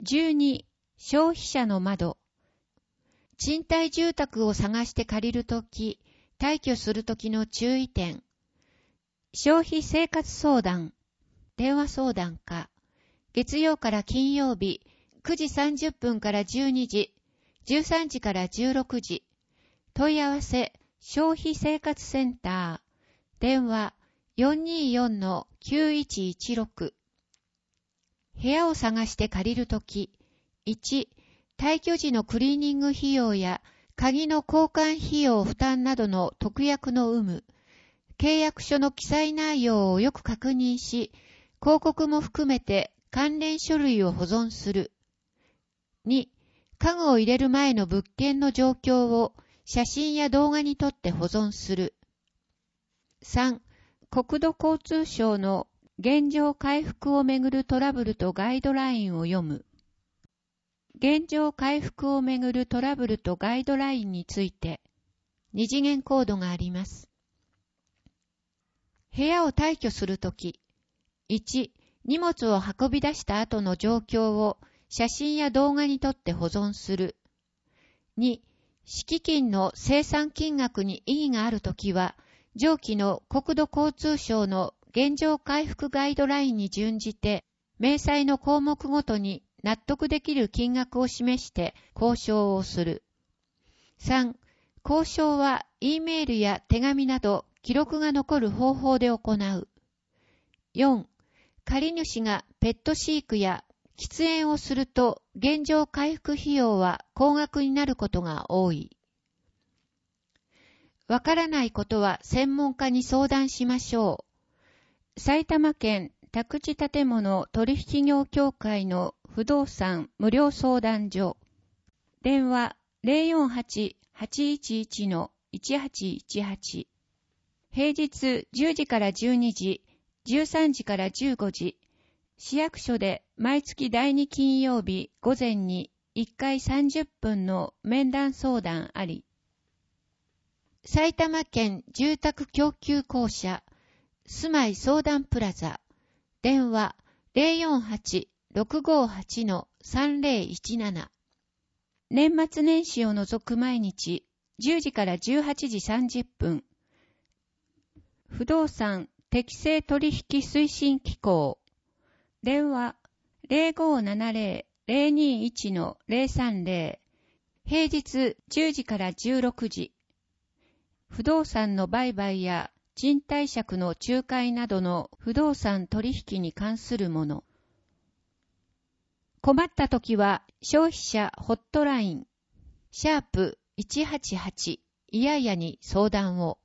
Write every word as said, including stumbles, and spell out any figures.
じゅうに、消費者の窓。賃貸住宅を探して借りるとき、退去するときの注意点。消費生活相談。電話相談課。月曜から金曜日、くじさんじゅっぷんからじゅうにじ、じゅうさんじからじゅうろくじ。問い合わせ、消費生活センター。電話、よんにーよんのきゅういちいちろく。部屋を探して借りるとき、いち、退去時のクリーニング費用や鍵の交換費用負担などの特約の有無、契約書の記載内容をよく確認し、広告も含めて関連書類を保存する。に、家具を入れる前の物件の状況を写真や動画に撮って保存する。さん、国土交通省の現状回復をめぐるトラブルとガイドラインを読む。現状回復をめぐるトラブルとガイドラインについて、二次元コードがあります。部屋を退去するとき、いち、荷物を運び出した後の状況を写真や動画に撮って保存する。に、敷金の清算金額に異議があるときは、上記の国土交通省の現状回復ガイドラインに準じて、明細の項目ごとに納得できる金額を示して交渉をする。さん、交渉は E メールや手紙など記録が残る方法で行う。よん、借主がペット飼育や喫煙をすると現状回復費用は高額になることが多い。わからないことは専門家に相談しましょう。埼玉県宅地建物取引業協会の不動産無料相談所。電話 ゼロよんはち はちいちいち のいちはちいちはち。平日じゅうじからじゅうにじ、じゅうさんじからじゅうごじ。市役所で毎月だいに金曜日午前にいっかいさんじゅっぷんの面談相談あり。埼玉県住宅供給公社住まい相談プラザ。電話 ゼロよんはち ろくごはち のさんぜろいちなな。年末年始を除く毎日じゅうじからじゅうはちじさんじゅっぷん。不動産適正取引推進機構。電話 ゼロごななゼロ ゼロにいち のゼロさんゼロ。平日じゅうじからじゅうろくじ。不動産の売買や賃貸借の仲介などの不動産取引に関するもの。困ったときは消費者ホットラインシャープいちはちはちいやいやに相談を。